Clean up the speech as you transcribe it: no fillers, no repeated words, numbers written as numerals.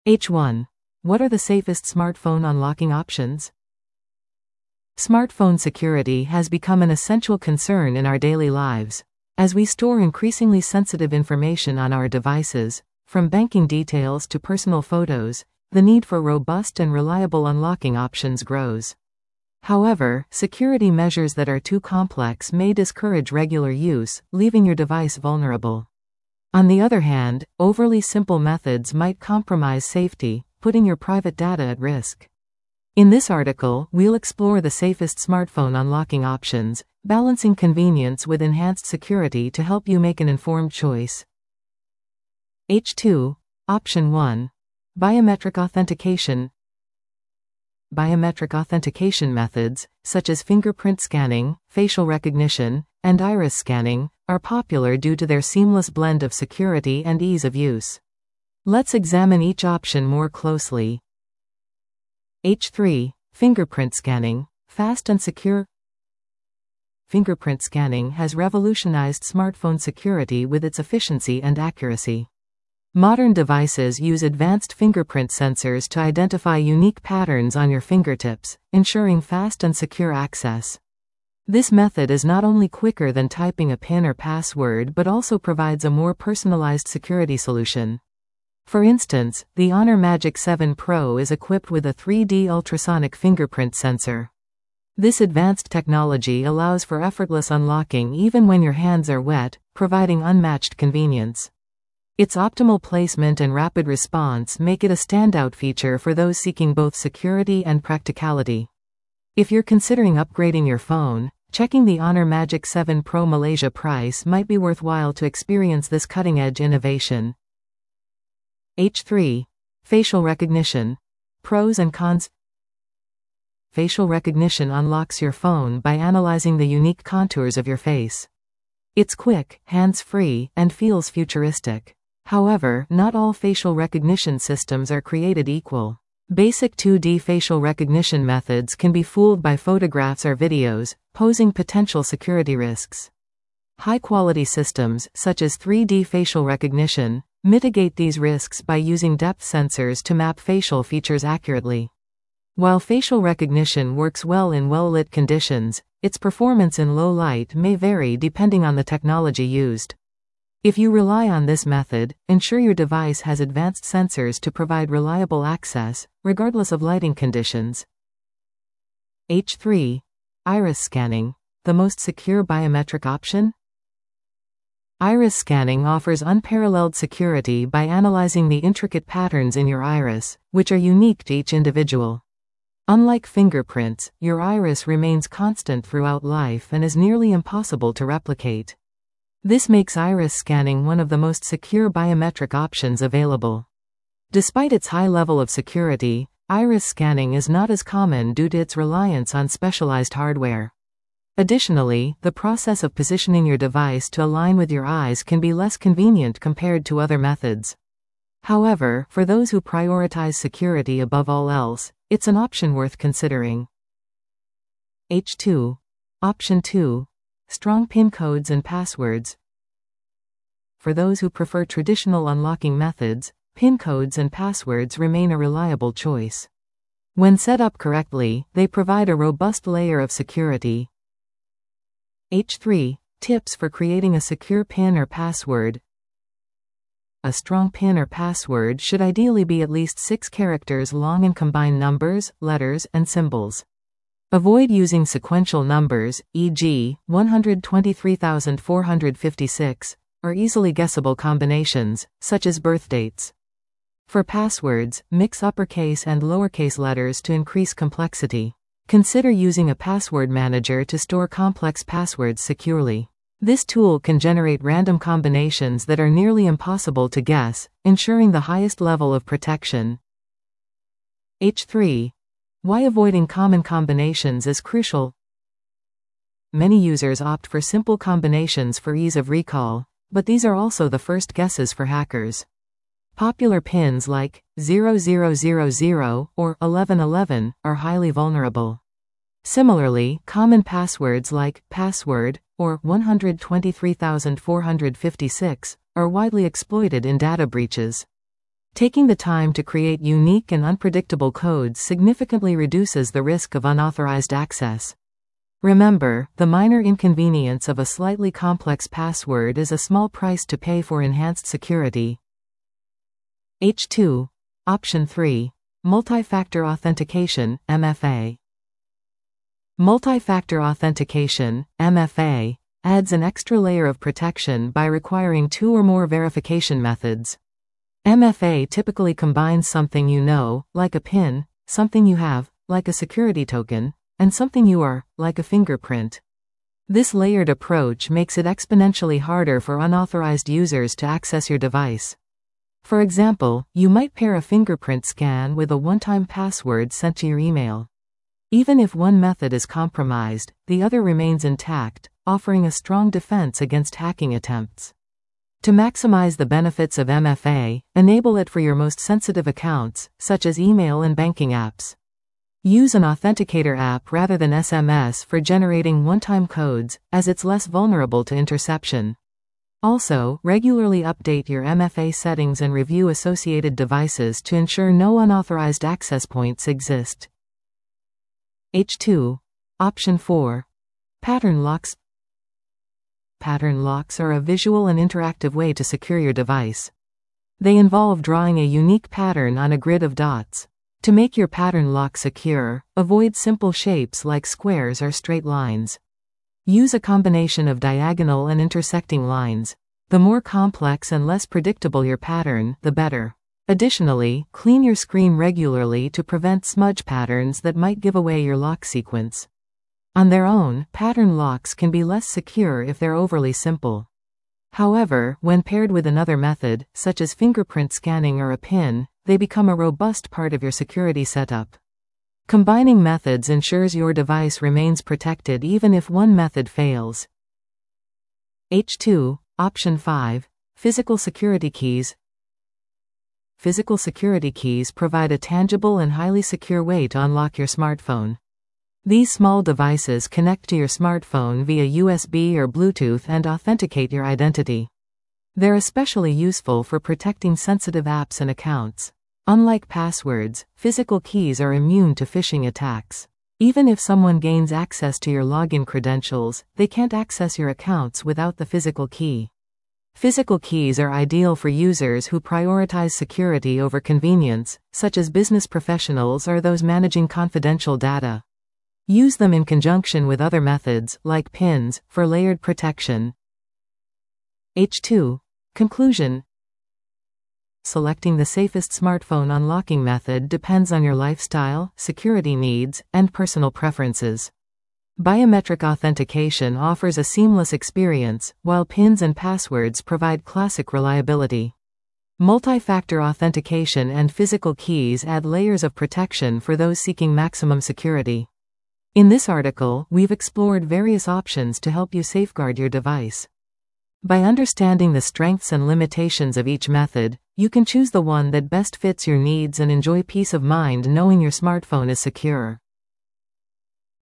H1. What are the safest smartphone unlocking options? Smartphone security has become an essential concern in our daily lives. As we store increasingly sensitive information on our devices, from banking details to personal photos, the need for robust and reliable unlocking options grows. However, security measures that are too complex may discourage regular use, leaving your device vulnerable. On the other hand, overly simple methods might compromise safety, putting your private data at risk. In this article, we'll explore the safest smartphone unlocking options, balancing convenience with enhanced security to help you make an informed choice. H2. Option 1. Biometric authentication. Biometric authentication methods, such as fingerprint scanning, facial recognition, and iris scanning, are popular due to their seamless blend of security and ease of use. Let's examine each option more closely. H3. Fingerprint scanning. Fast and secure. Fingerprint scanning has revolutionized smartphone security with its efficiency and accuracy. Modern devices use advanced fingerprint sensors to identify unique patterns on your fingertips, ensuring fast and secure access. This method is not only quicker than typing a PIN or password but also provides a more personalized security solution. For instance, the Honor Magic 7 Pro is equipped with a 3D ultrasonic fingerprint sensor. This advanced technology allows for effortless unlocking even when your hands are wet, providing unmatched convenience. Its optimal placement and rapid response make it a standout feature for those seeking both security and practicality. If you're considering upgrading your phone, checking the Honor Magic 7 Pro Malaysia price might be worthwhile to experience this cutting-edge innovation. H3. Facial recognition. Pros and cons. Facial recognition unlocks your phone by analyzing the unique contours of your face. It's quick, hands-free, and feels futuristic. However, not all facial recognition systems are created equal. Basic 2D facial recognition methods can be fooled by photographs or videos, posing potential security risks. High-quality systems, such as 3D facial recognition, mitigate these risks by using depth sensors to map facial features accurately. While facial recognition works well in well-lit conditions, its performance in low light may vary depending on the technology used. If you rely on this method, ensure your device has advanced sensors to provide reliable access, regardless of lighting conditions. H3. Iris scanning. The most secure biometric option? Iris scanning offers unparalleled security by analyzing the intricate patterns in your iris, which are unique to each individual. Unlike fingerprints, your iris remains constant throughout life and is nearly impossible to replicate. This makes iris scanning one of the most secure biometric options available. Despite its high level of security, iris scanning is not as common due to its reliance on specialized hardware. Additionally, the process of positioning your device to align with your eyes can be less convenient compared to other methods. However, for those who prioritize security above all else, it's an option worth considering. H2. Option 2. Strong PIN codes and passwords. For those who prefer traditional unlocking methods, PIN codes and passwords remain a reliable choice. When set up correctly, they provide a robust layer of security. H3. Tips for creating a secure PIN or password. A strong PIN or password should ideally be at least 6 characters long and combine numbers, letters, and symbols. Avoid using sequential numbers, e.g., 123,456, or easily guessable combinations, such as birth dates. For passwords, mix uppercase and lowercase letters to increase complexity. Consider using a password manager to store complex passwords securely. This tool can generate random combinations that are nearly impossible to guess, ensuring the highest level of protection. H3. Why avoiding common combinations is crucial. Many users opt for simple combinations for ease of recall, but these are also the first guesses for hackers. Popular pins like 0000 or 1111 are highly vulnerable. Similarly, common passwords like password or 123,456 are widely exploited in data breaches. Taking the time to create unique and unpredictable codes significantly reduces the risk of unauthorized access. Remember, the minor inconvenience of a slightly complex password is a small price to pay for enhanced security. H2. Option 3. Multi-factor authentication, MFA. Multi-factor authentication, MFA, adds an extra layer of protection by requiring 2 or more verification methods. MFA typically combines something you know, like a PIN, something you have, like a security token, and something you are, like a fingerprint. This layered approach makes it exponentially harder for unauthorized users to access your device. For example, you might pair a fingerprint scan with a one-time password sent to your email. Even if one method is compromised, the other remains intact, offering a strong defense against hacking attempts. To maximize the benefits of MFA, enable it for your most sensitive accounts, such as email and banking apps. Use an authenticator app rather than SMS for generating one-time codes, as it's less vulnerable to interception. Also, regularly update your MFA settings and review associated devices to ensure no unauthorized access points exist. H2. Option 4. Pattern locks. Pattern locks are a visual and interactive way to secure your device. They involve drawing a unique pattern on a grid of dots. To make your pattern lock secure, avoid simple shapes like squares or straight lines. Use a combination of diagonal and intersecting lines. The more complex and less predictable your pattern, the better. Additionally, clean your screen regularly to prevent smudge patterns that might give away your lock sequence. On their own, pattern locks can be less secure if they're overly simple. However, when paired with another method, such as fingerprint scanning or a PIN, they become a robust part of your security setup. Combining methods ensures your device remains protected even if one method fails. H2. Option 5. Physical security keys. Physical security keys provide a tangible and highly secure way to unlock your smartphone. These small devices connect to your smartphone via USB or Bluetooth and authenticate your identity. They're especially useful for protecting sensitive apps and accounts. Unlike passwords, physical keys are immune to phishing attacks. Even if someone gains access to your login credentials, they can't access your accounts without the physical key. Physical keys are ideal for users who prioritize security over convenience, such as business professionals or those managing confidential data. Use them in conjunction with other methods, like PINs, for layered protection. H2. Conclusion. Selecting the safest smartphone unlocking method depends on your lifestyle, security needs, and personal preferences. Biometric authentication offers a seamless experience, while PINs and passwords provide classic reliability. Multi-factor authentication and physical keys add layers of protection for those seeking maximum security. In this article, we've explored various options to help you safeguard your device. By understanding the strengths and limitations of each method, you can choose the one that best fits your needs and enjoy peace of mind knowing your smartphone is secure.